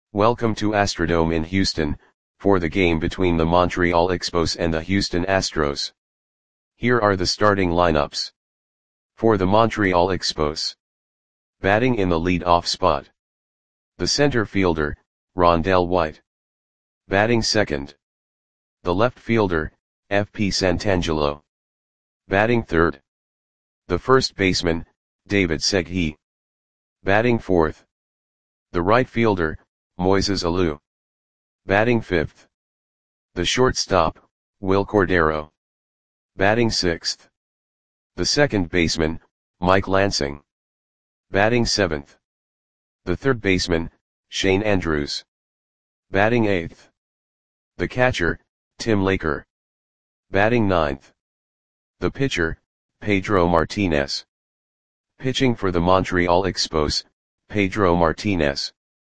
Welcome to Astrodome in Houston, for the game between the Montreal Expos and the Houston Astros. Here are the starting lineups. For the Montreal Expos. Batting in the lead-off spot. The center fielder, Rondell White. Batting second. The left fielder, F.P. Santangelo. Batting third. The first baseman, David Segui. Batting fourth. The right fielder, Moises Alou. Batting fifth. The shortstop, Wil Cordero. Batting sixth. The second baseman, Mike Lansing. Batting seventh. The third baseman, Shane Andrews. Batting eighth. The catcher, Tim Laker. Batting ninth. The pitcher, Pedro Martinez. Pitching for the Montreal Expos, Pedro Martinez.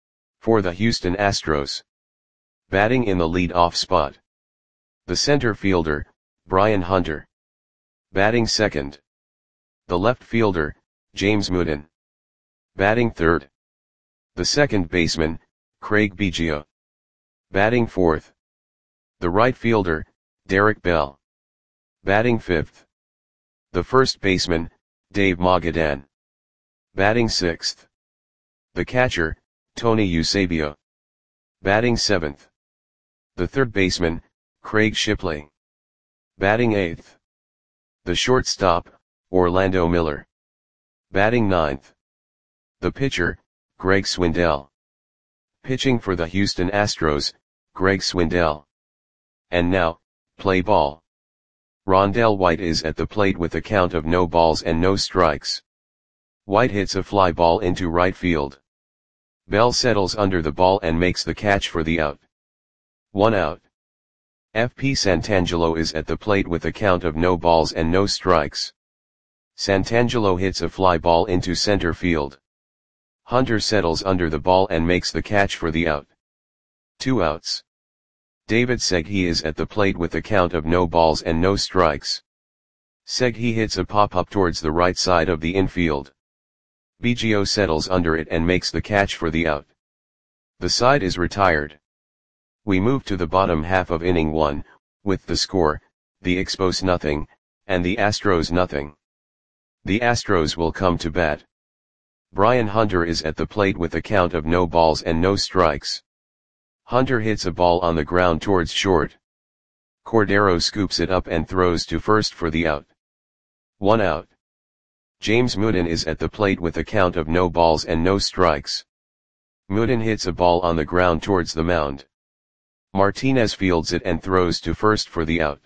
For the Houston Astros. Batting in the lead-off spot. The center fielder, Brian Hunter. Batting second. The left fielder, James Mooden. Batting third. The second baseman, Craig Biggio. Batting fourth. The right fielder, Derek Bell. Batting fifth. The first baseman, Dave Magadan. Batting sixth. The catcher, Tony Eusebio. Batting seventh. The third baseman, Craig Shipley. Batting eighth. The shortstop, Orlando Miller. Batting ninth. The pitcher, Greg Swindell. Pitching for the Houston Astros, Greg Swindell. And now, play ball. Rondell White is at the plate with a count of no balls and no strikes. White hits a fly ball into right field. Bell settles under the ball and makes the catch for the out. 1 out. F.P. Santangelo is at the plate with a count of no balls and no strikes. Santangelo hits a fly ball into center field. Hunter settles under the ball and makes the catch for the out. 2 outs. David Segui is at the plate with a count of no balls and no strikes. Segui hits a pop-up towards the right side of the infield. Biggio settles under it and makes the catch for the out. The side is retired. We move to the bottom half of inning 1, with the score, the Expos nothing, and the Astros nothing. The Astros will come to bat. Brian Hunter is at the plate with a count of no balls and no strikes. Hunter hits a ball on the ground towards short. Cordero scoops it up and throws to first for the out. 1 out. James Mooden is at the plate with a count of no balls and no strikes. Mooden hits a ball on the ground towards the mound. Martinez fields it and throws to first for the out.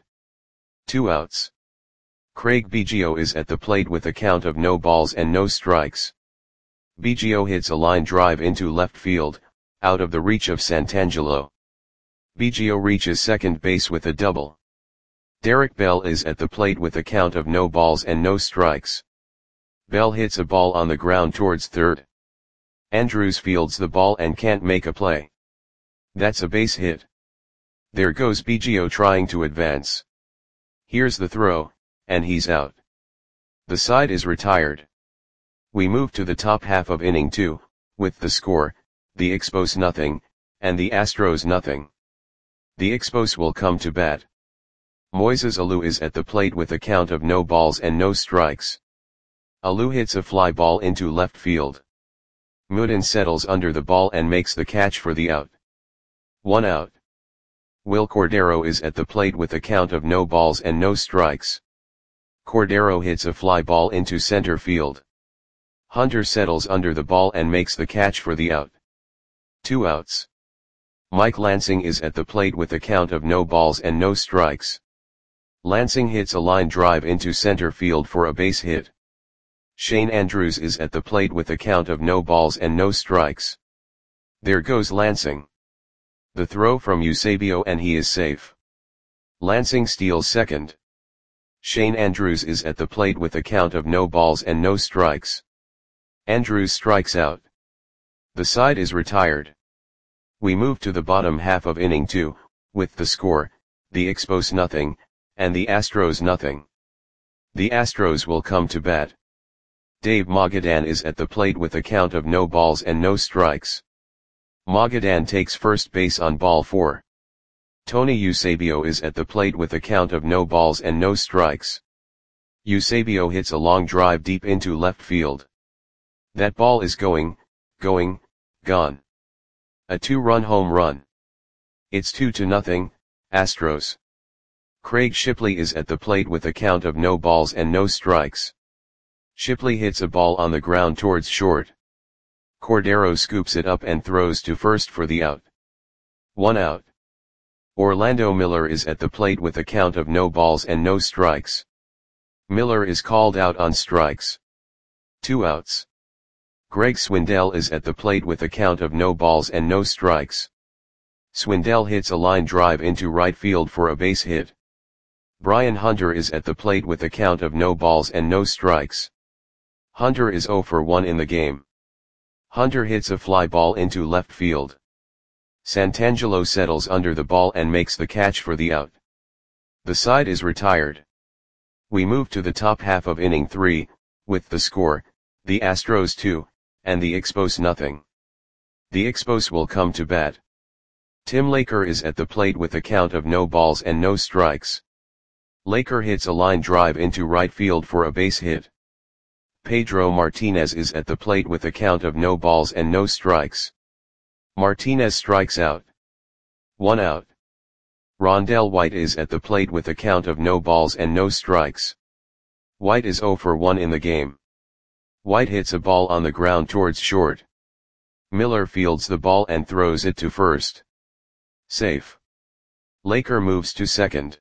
2 outs. Craig Biggio is at the plate with a count of no balls and no strikes. Biggio hits a line drive into left field, out of the reach of Santangelo. Biggio reaches second base with a double. Derek Bell is at the plate with a count of no balls and no strikes. Bell hits a ball on the ground towards third. Andrews fields the ball and can't make a play. That's a base hit. There goes Biggio trying to advance. Here's the throw, and he's out. The side is retired. We move to the top half of inning 2, with the score, the Expos nothing, and the Astros nothing. The Expos will come to bat. Moises Alou is at the plate with a count of no balls and no strikes. Alou hits a fly ball into left field. Mooden settles under the ball and makes the catch for the out. 1 out. Wil Cordero is at the plate with a count of no balls and no strikes. Cordero hits a fly ball into center field. Hunter settles under the ball and makes the catch for the out. 2 outs. Mike Lansing is at the plate with a count of no balls and no strikes. Lansing hits a line drive into center field for a base hit. Shane Andrews is at the plate with a count of no balls and no strikes. There goes Lansing. The throw from Eusebio and he is safe. Lansing steals second. Shane Andrews is at the plate with a count of no balls and no strikes. Andrews strikes out. The side is retired. We move to the bottom half of inning 2, with the score, the Expos nothing, and the Astros nothing. The Astros will come to bat. Dave Magadan is at the plate with a count of no balls and no strikes. Magadan takes first base on ball 4. Tony Eusebio is at the plate with a count of no balls and no strikes. Eusebio hits a long drive deep into left field. That ball is gone. A 2-run home run. It's 2-0, Astros. Craig Shipley is at the plate with a count of no balls and no strikes. Shipley hits a ball on the ground towards short. Cordero scoops it up and throws to first for the out. 1 out. Orlando Miller is at the plate with a count of no balls and no strikes. Miller is called out on strikes. 2 outs. Greg Swindell is at the plate with a count of no balls and no strikes. Swindell hits a line drive into right field for a base hit. Brian Hunter is at the plate with a count of no balls and no strikes. Hunter is 0 for 1 in the game. Hunter hits a fly ball into left field. Santangelo settles under the ball and makes the catch for the out. The side is retired. We move to the top half of inning 3, with the score, the Astros 2, and the Expos nothing. The Expos will come to bat. Tim Laker is at the plate with a count of no balls and no strikes. Laker hits a line drive into right field for a base hit. Pedro Martinez is at the plate with a count of no balls and no strikes. Martinez strikes out. 1 out. Rondell White is at the plate with a count of no balls and no strikes. White is 0 for 1 in the game. White hits a ball on the ground towards short. Miller fields the ball and throws it to first. Safe. Laker moves to second.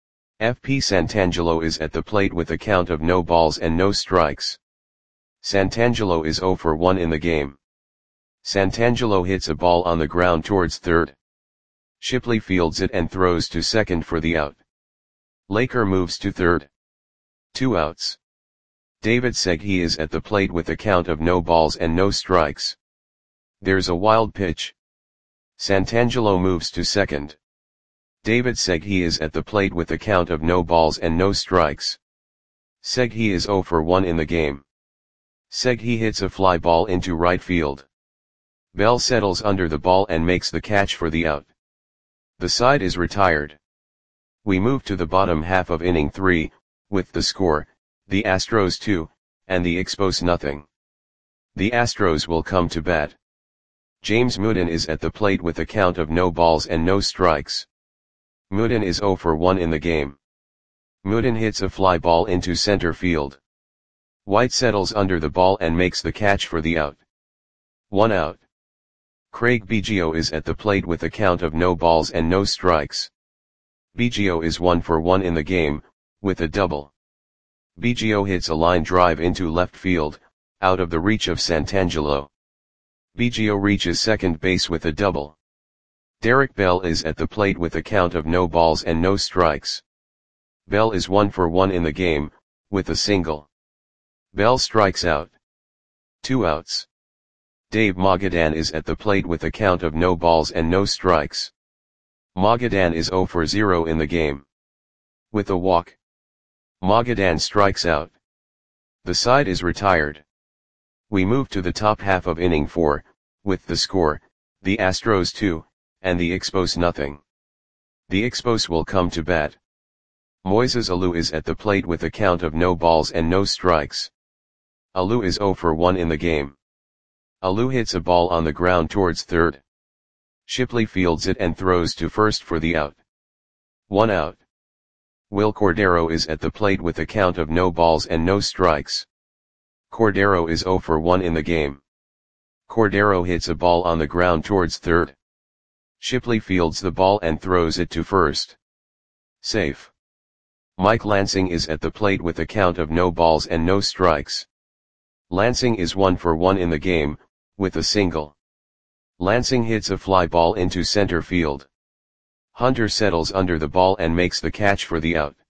FP Santangelo is at the plate with a count of no balls and no strikes. Santangelo is 0 for 1 in the game. Santangelo hits a ball on the ground towards third. Shipley fields it and throws to second for the out. Laker moves to third. 2 outs. David Segui is at the plate with a count of no balls and no strikes. There's a wild pitch. Santangelo moves to second. David Segui is at the plate with a count of no balls and no strikes. Segui is 0 for 1 in the game. Segui hits a fly ball into right field. Bell settles under the ball and makes the catch for the out. The side is retired. We move to the bottom half of inning 3, with the score, the Astros 2, and the Expos nothing. The Astros will come to bat. James Mooden is at the plate with a count of no balls and no strikes. Mooden is 0 for 1 in the game. Mooden hits a fly ball into center field. White settles under the ball and makes the catch for the out. 1 out. Craig Biggio is at the plate with a count of no balls and no strikes. Biggio is 1 for 1 in the game, with a double. Biggio hits a line drive into left field, out of the reach of Santangelo. Biggio reaches second base with a double. Derek Bell is at the plate with a count of no balls and no strikes. Bell is 1 for 1 in the game, with a single. Bell strikes out. 2 outs. Dave Magadan is at the plate with a count of no balls and no strikes. Magadan is 0 for 0 in the game. With a walk. Magadan strikes out. The side is retired. We move to the top half of inning 4, with the score, the Astros 2, and the Expos nothing. The Expos will come to bat. Moises Alou is at the plate with a count of no balls and no strikes. Alou is 0 for 1 in the game. Alou hits a ball on the ground towards third. Shipley fields it and throws to first for the out. 1 out. Will Cordero is at the plate with a count of no balls and no strikes. Cordero is 0 for 1 in the game. Cordero hits a ball on the ground towards third. Shipley fields the ball and throws it to first. Safe. Mike Lansing is at the plate with a count of no balls and no strikes. Lansing is 1 for 1 in the game, with a single. Lansing hits a fly ball into center field. Hunter settles under the ball and makes the catch for the out.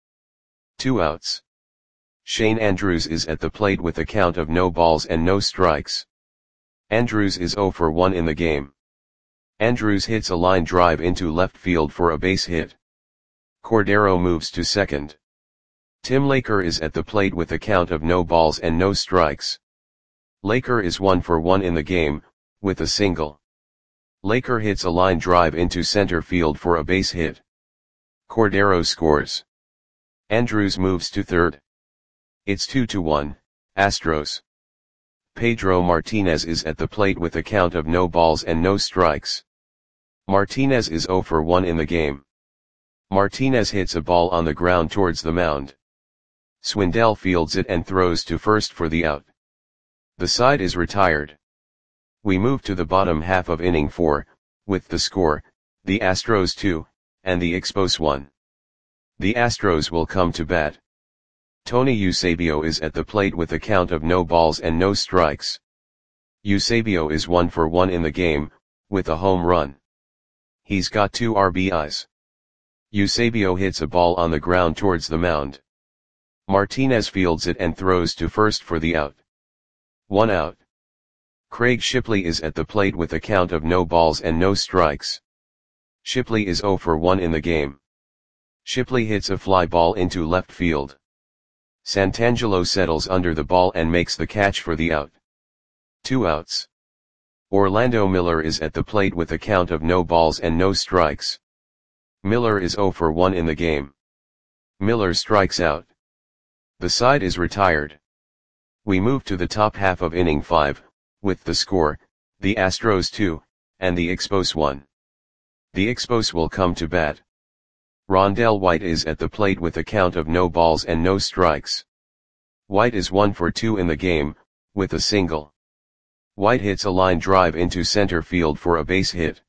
2 outs. Shane Andrews is at the plate with a count of no balls and no strikes. Andrews is 0 for 1 in the game. Andrews hits a line drive into left field for a base hit. Cordero moves to second. Tim Laker is at the plate with a count of no balls and no strikes. Laker is 1 for 1 in the game, with a single. Laker hits a line drive into center field for a base hit. Cordero scores. Andrews moves to third. It's 2-1, Astros. Pedro Martinez is at the plate with a count of no balls and no strikes. Martinez is 0 for 1 in the game. Martinez hits a ball on the ground towards the mound. Swindell fields it and throws to first for the out. The side is retired. We move to the bottom half of inning 4, with the score, the Astros 2, and the Expos 1. The Astros will come to bat. Tony Eusebio is at the plate with a count of no balls and no strikes. Eusebio is 1 for 1 in the game, with a home run. He's got 2 RBIs. Eusebio hits a ball on the ground towards the mound. Martinez fields it and throws to first for the out. 1 out. Craig Shipley is at the plate with a count of no balls and no strikes. Shipley is 0 for 1 in the game. Shipley hits a fly ball into left field. Santangelo settles under the ball and makes the catch for the out. 2 outs. Orlando Miller is at the plate with a count of no balls and no strikes. Miller is 0 for 1 in the game. Miller strikes out. The side is retired. We move to the top half of inning 5, with the score, the Astros 2, and the Expos 1. The Expos will come to bat. Rondell White is at the plate with a count of no balls and no strikes. White is 1 for 2 in the game, with a single. White hits a line drive into center field for a base hit.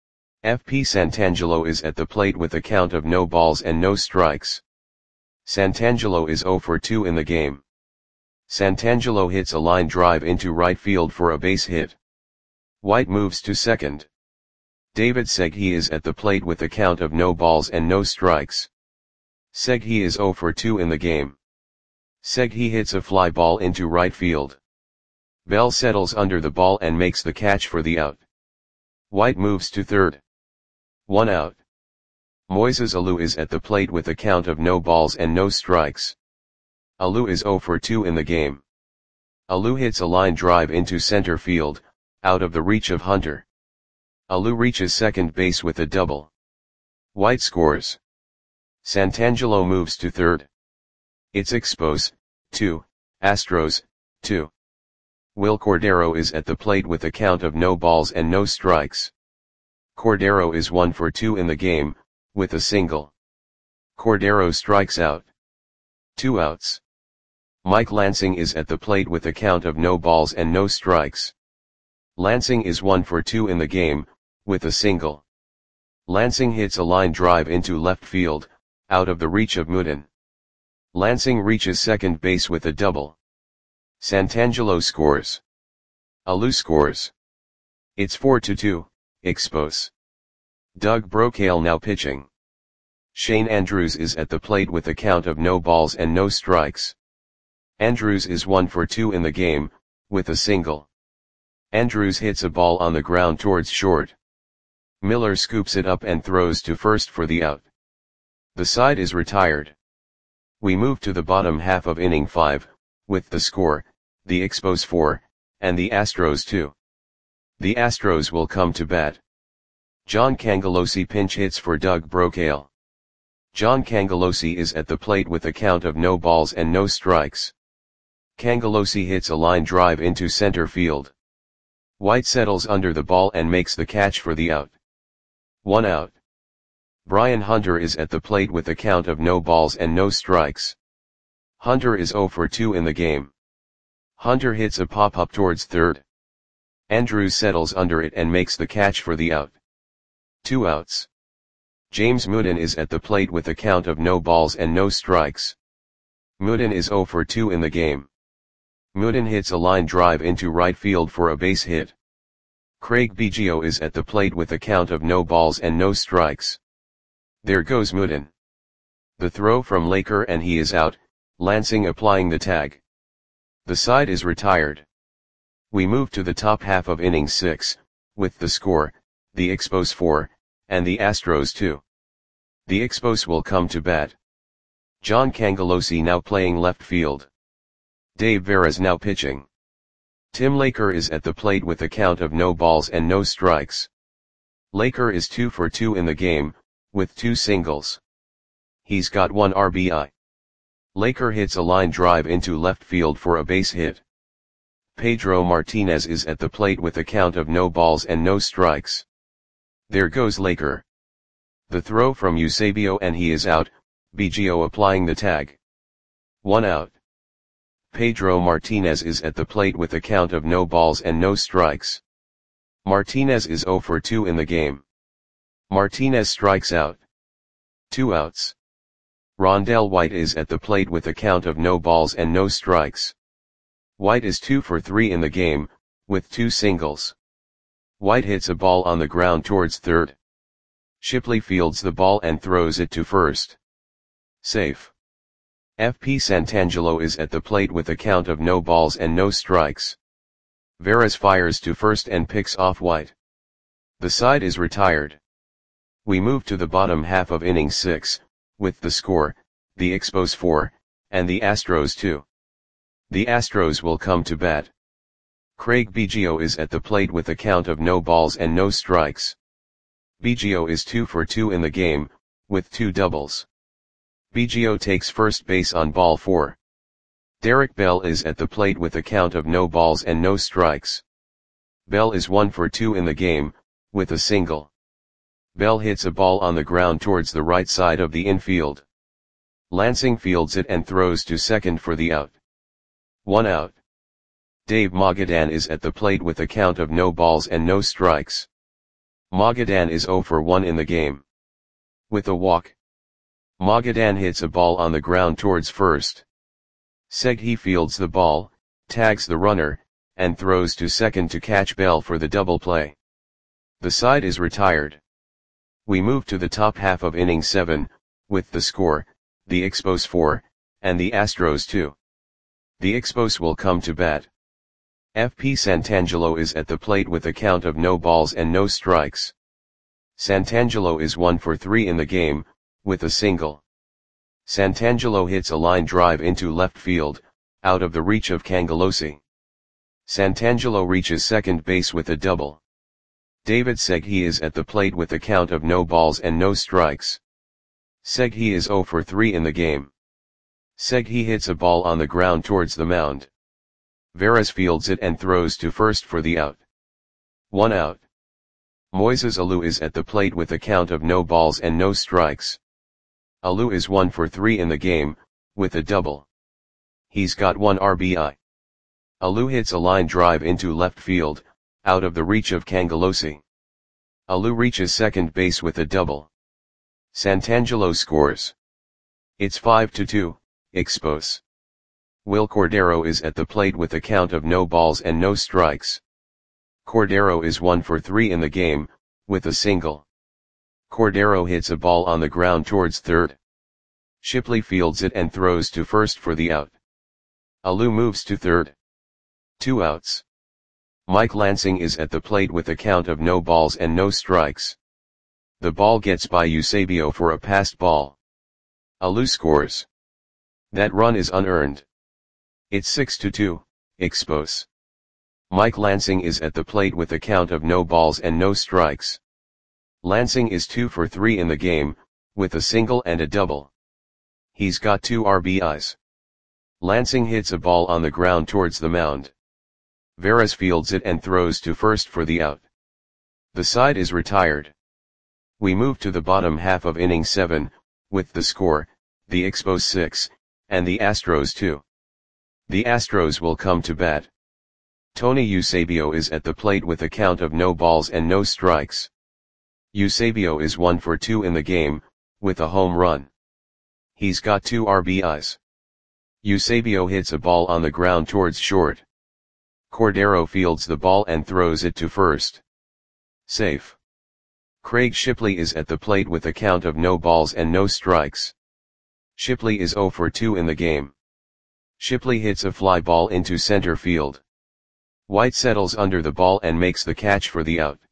FP Santangelo is at the plate with a count of no balls and no strikes. Santangelo is 0 for 2 in the game. Santangelo hits a line drive into right field for a base hit. White moves to second. David Segui is at the plate with a count of no balls and no strikes. Segui is 0 for 2 in the game. Segui hits a fly ball into right field. Bell settles under the ball and makes the catch for the out. White moves to third. 1 out. Moises Alou is at the plate with a count of no balls and no strikes. Alou is 0 for 2 in the game. Alou hits a line drive into center field, out of the reach of Hunter. Alou reaches second base with a double. White scores. Santangelo moves to third. It's Expos, 2, Astros, 2. Will Cordero is at the plate with a count of no balls and no strikes. Cordero is 1 for 2 in the game, with a single. Cordero strikes out. 2 outs. Mike Lansing is at the plate with a count of no balls and no strikes. Lansing is 1 for 2 in the game, with a single. Lansing hits a line drive into left field, out of the reach of Mudin. Lansing reaches second base with a double. Santangelo scores. Alou scores. It's 4-2, Expos. Doug Brocail now pitching. Shane Andrews is at the plate with a count of no balls and no strikes. Andrews is 1 for 2 in the game, with a single. Andrews hits a ball on the ground towards short. Miller scoops it up and throws to first for the out. The side is retired. We move to the bottom half of inning 5, with the score, the Expos 4, and the Astros 2. The Astros will come to bat. John Cangelosi pinch hits for Doug Brocail. John Cangelosi is at the plate with a count of no balls and no strikes. Cangelosi hits a line drive into center field. White settles under the ball and makes the catch for the out. 1 out. Brian Hunter is at the plate with a count of no balls and no strikes. Hunter is 0 for 2 in the game. Hunter hits a pop-up towards third. Andrews settles under it and makes the catch for the out. 2 outs. James Mudin is at the plate with a count of no balls and no strikes. Mudin is 0 for 2 in the game. Mudin hits a line drive into right field for a base hit. Craig Biggio is at the plate with a count of no balls and no strikes. There goes Mudin. The throw from Laker and he is out, Lansing applying the tag. The side is retired. We move to the top half of inning 6, with the score, the Expos 4, and the Astros 2. The Expos will come to bat. John Cangelosi now playing left field. Dave Veras now pitching. Tim Laker is at the plate with a count of no balls and no strikes. Laker is 2 for 2 in the game, with 2 singles. He's got 1 RBI. Laker hits a line drive into left field for a base hit. Pedro Martinez is at the plate with a count of no balls and no strikes. There goes Laker. The throw from Eusebio and he is out, Biggio applying the tag. 1 out. Pedro Martinez is at the plate with a count of no balls and no strikes. Martinez is 0 for 2 in the game. Martinez strikes out. 2 outs. Rondell White is at the plate with a count of no balls and no strikes. White is 2 for 3 in the game, with 2 singles. White hits a ball on the ground towards third. Shipley fields the ball and throws it to first. Safe. FP Santangelo is at the plate with a count of no balls and no strikes. Veras fires to first and picks off White. The side is retired. We move to the bottom half of inning 6, with the score, the Expos 4, and the Astros 2. The Astros will come to bat. Craig Biggio is at the plate with a count of no balls and no strikes. Biggio is 2 for 2 in the game, with 2 doubles. Biggio takes first base on ball 4. Derek Bell is at the plate with a count of no balls and no strikes. Bell is 1 for 2 in the game, with a single. Bell hits a ball on the ground towards the right side of the infield. Lansing fields it and throws to second for the out. 1 out. Dave Magadan is at the plate with a count of no balls and no strikes. Magadan is 0 for 1 in the game. With a walk. Magadan hits a ball on the ground towards first. Seghi fields the ball, tags the runner, and throws to second to catch Bell for the double play. The side is retired. We move to the top half of inning 7, with the score, the Expos 4, and the Astros 2. The Expos will come to bat. FP Santangelo is at the plate with a count of no balls and no strikes. Santangelo is 1 for 3 in the game, with a single. Santangelo hits a line drive into left field, out of the reach of Cangelosi. Santangelo reaches second base with a double. David Seghi is at the plate with a count of no balls and no strikes. Seghi is 0 for 3 in the game. Seghi hits a ball on the ground towards the mound. Veras fields it and throws to first for the out. 1 out. Moises Alou is at the plate with a count of no balls and no strikes. Alou is 1 for 3 in the game, with a double. He's got 1 RBI. Alou hits a line drive into left field, out of the reach of Cangelosi. Alou reaches second base with a double. Santangelo scores. It's 5-2, Expos. Will Cordero is at the plate with a count of no balls and no strikes. Cordero is 1 for 3 in the game, with a single. Cordero hits a ball on the ground towards third. Shipley fields it and throws to first for the out. Alou moves to third. 2 outs. Mike Lansing is at the plate with a count of no balls and no strikes. The ball gets by Eusebio for a passed ball. Alou scores. That run is unearned. It's 6-2, Expos. Mike Lansing is at the plate with a count of no balls and no strikes. Lansing is 2 for 3 in the game, with a single and a double. He's got 2 RBIs. Lansing hits a ball on the ground towards the mound. Veras fields it and throws to first for the out. The side is retired. We move to the bottom half of inning 7, with the score, the Expos 6, and the Astros 2. The Astros will come to bat. Tony Eusebio is at the plate with a count of no balls and no strikes. Eusebio is 1 for 2 in the game, with a home run. He's got 2 RBIs. Eusebio hits a ball on the ground towards short. Cordero fields the ball and throws it to first. Safe. Craig Shipley is at the plate with a count of no balls and no strikes. Shipley is 0 for 2 in the game. Shipley hits a fly ball into center field. White settles under the ball and makes the catch for the out.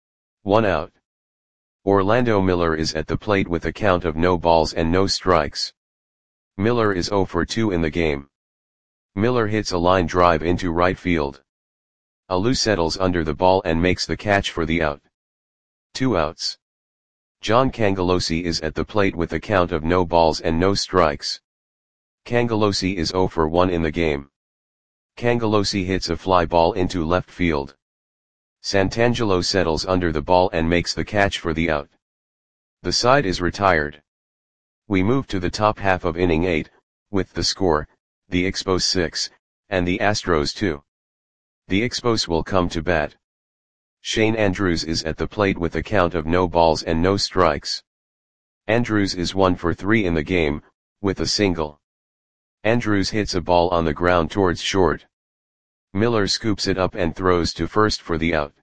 1 out. Orlando Miller is at the plate with a count of no balls and no strikes. Miller is 0 for 2 in the game. Miller hits a line drive into right field. Alou settles under the ball and makes the catch for the out. 2 outs. John Cangelosi is at the plate with a count of no balls and no strikes. Cangelosi is 0 for 1 in the game. Cangelosi hits a fly ball into left field. Santangelo settles under the ball and makes the catch for the out. The side is retired. We move to the top half of inning 8, with the score, the Expos 6, and the Astros 2. The Expos will come to bat. Shane Andrews is at the plate with a count of no balls and no strikes. Andrews is 1 for 3 in the game, with a single. Andrews hits a ball on the ground towards short. Miller scoops it up and throws to first for the out.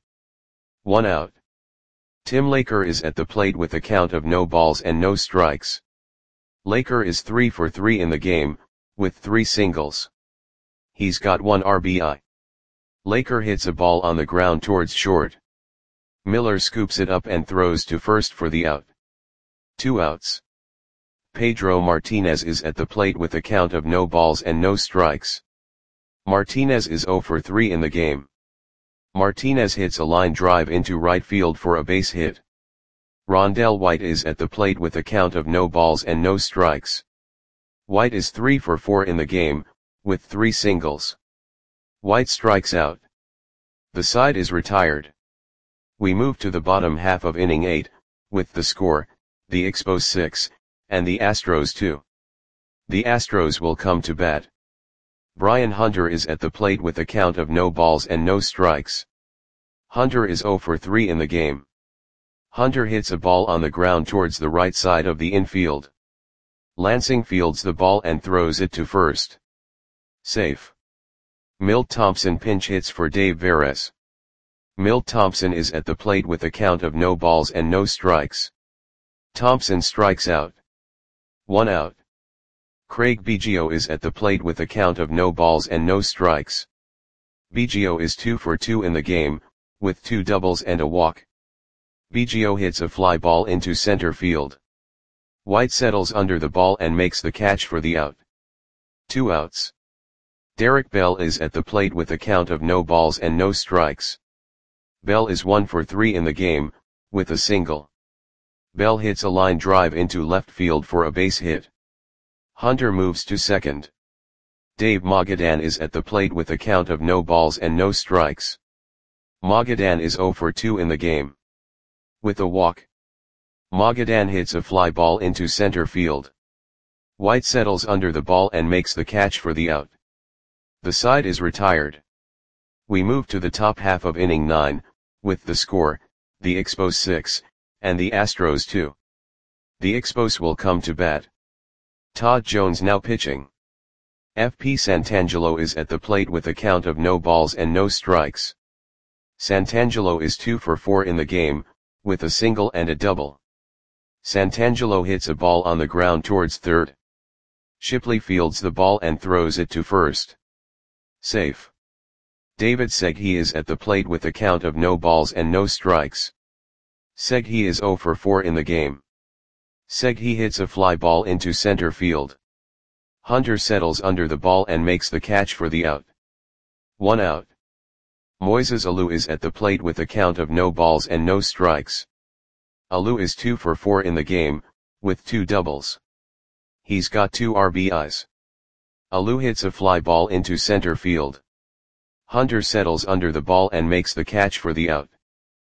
1 out. Tim Laker is at the plate with a count of no balls and no strikes. Laker is 3 for 3 in the game, with 3 singles. He's got 1 RBI. Laker hits a ball on the ground towards short. Miller scoops it up and throws to first for the out. 2 outs. Pedro Martinez is at the plate with a count of no balls and no strikes. Martinez is 0 for 3 in the game. Martinez hits a line drive into right field for a base hit. Rondell White is at the plate with a count of no balls and no strikes. White is 3 for 4 in the game, with 3 singles. White strikes out. The side is retired. We move to the bottom half of inning 8, with the score, the Expos 6, and the Astros 2. The Astros will come to bat. Brian Hunter is at the plate with a count of no balls and no strikes. Hunter is 0 for 3 in the game. Hunter hits a ball on the ground towards the right side of the infield. Lansing fields the ball and throws it to first. Safe. Milt Thompson pinch hits for Dave Veres. Milt Thompson is at the plate with a count of no balls and no strikes. Thompson strikes out. 1 out. Craig Biggio is at the plate with a count of no balls and no strikes. Biggio is 2 for 2 in the game, with 2 doubles and a walk. Biggio hits a fly ball into center field. White settles under the ball and makes the catch for the out. 2 outs. Derek Bell is at the plate with a count of no balls and no strikes. Bell is 1 for 3 in the game, with a single. Bell hits a line drive into left field for a base hit. Hunter moves to second. Dave Magadan is at the plate with a count of no balls and no strikes. Magadan is 0 for 2 in the game. With a walk. Magadan hits a fly ball into center field. White settles under the ball and makes the catch for the out. The side is retired. We move to the top half of inning 9, with the score, the Expos 6, and the Astros 2. The Expos will come to bat. Todd Jones now pitching. FP Santangelo is at the plate with a count of no balls and no strikes. Santangelo is 2 for 4 in the game, with a single and a double. Santangelo hits a ball on the ground towards third. Shipley fields the ball and throws it to first. Safe. David Segui is at the plate with a count of no balls and no strikes. Segui is 0 for 4 in the game. Segui hits a fly ball into center field. Hunter settles under the ball and makes the catch for the out. 1 out. Moises Alou is at the plate with a count of no balls and no strikes. Alou is 2 for 4 in the game, with 2 doubles. He's got 2 RBIs. Alou hits a fly ball into center field. Hunter settles under the ball and makes the catch for the out.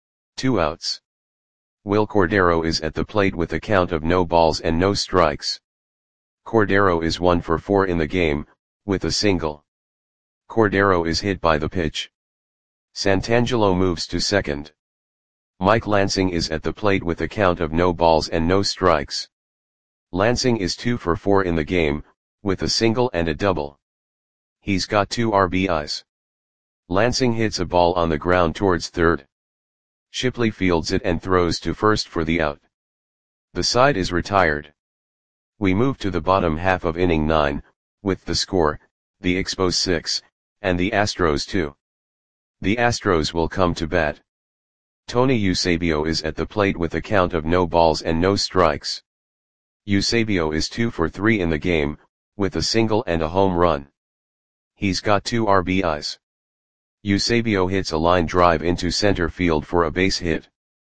2 outs. Will Cordero is at the plate with a count of no balls and no strikes. Cordero is 1 for 4 in the game, with a single. Cordero is hit by the pitch. Santangelo moves to second. Mike Lansing is at the plate with a count of no balls and no strikes. Lansing is 2 for 4 in the game, with a single and a double. He's got 2 RBIs. Lansing hits a ball on the ground towards third. Shipley fields it and throws to first for the out. The side is retired. We move to the bottom half of inning 9, with the score, the Expos 6, and the Astros 2. The Astros will come to bat. Tony Eusebio is at the plate with a count of no balls and no strikes. Eusebio is 2 for 3 in the game, with a single and a home run. He's got 2 RBIs. Eusebio hits a line drive into center field for a base hit.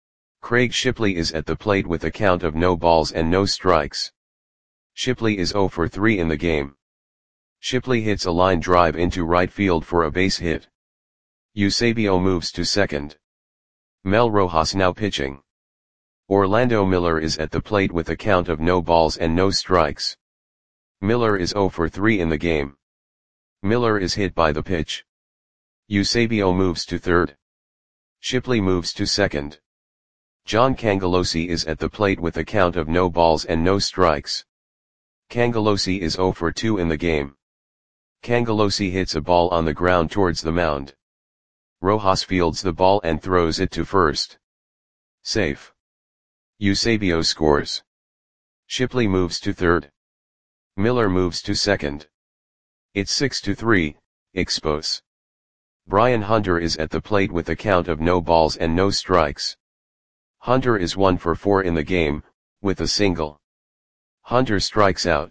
Craig Shipley is at the plate with a count of no balls and no strikes. Shipley is 0 for 3 in the game. Shipley hits a line drive into right field for a base hit. Eusebio moves to second. Mel Rojas now pitching. Orlando Miller is at the plate with a count of no balls and no strikes. Miller is 0 for 3 in the game. Miller is hit by the pitch. Eusebio moves to third. Shipley moves to second. John Cangelosi is at the plate with a count of no balls and no strikes. Cangelosi is 0 for 2 in the game. Cangelosi hits a ball on the ground towards the mound. Rojas fields the ball and throws it to first. Safe. Eusebio scores. Shipley moves to third. Miller moves to second. It's 6-3, Expos. Brian Hunter is at the plate with a count of no balls and no strikes. Hunter is 1 for 4 in the game, with a single. Hunter strikes out.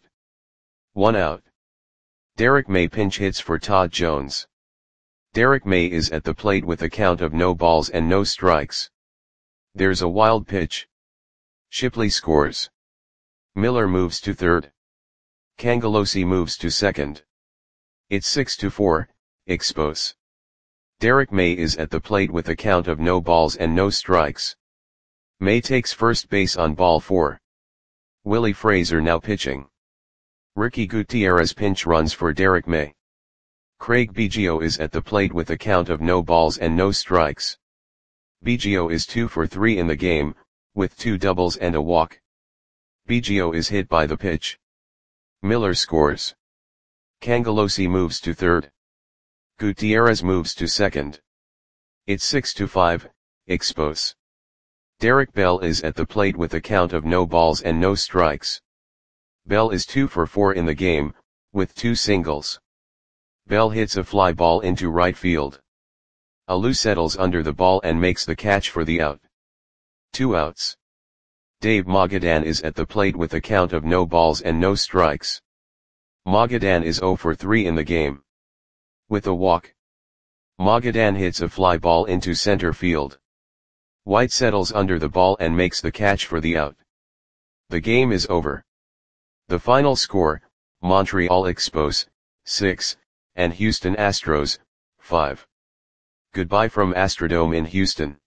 1 out. Derek May pinch hits for Todd Jones. Derek May is at the plate with a count of no balls and no strikes. There's a wild pitch. Shipley scores. Miller moves to third. Cangelosi moves to second. It's 6-4, Expos. Derek May is at the plate with a count of no balls and no strikes. May takes first base on ball 4. Willie Fraser now pitching. Ricky Gutierrez pinch runs for Derek May. Craig Biggio is at the plate with a count of no balls and no strikes. Biggio is 2 for 3 in the game, with 2 doubles and a walk. Biggio is hit by the pitch. Miller scores. Cangelosi moves to third. Gutierrez moves to second. It's 6-5, Expos. Derek Bell is at the plate with a count of no balls and no strikes. Bell is 2 for 4 in the game, with 2 singles. Bell hits a fly ball into right field. Alou settles under the ball and makes the catch for the out. 2 outs. Dave Magadan is at the plate with a count of no balls and no strikes. Magadan is 0 for 3 in the game. With a walk. Magadan hits a fly ball into center field. White settles under the ball and makes the catch for the out. The game is over. The final score, Montreal Expos, 6, and Houston Astros, 5. Goodbye from Astrodome in Houston.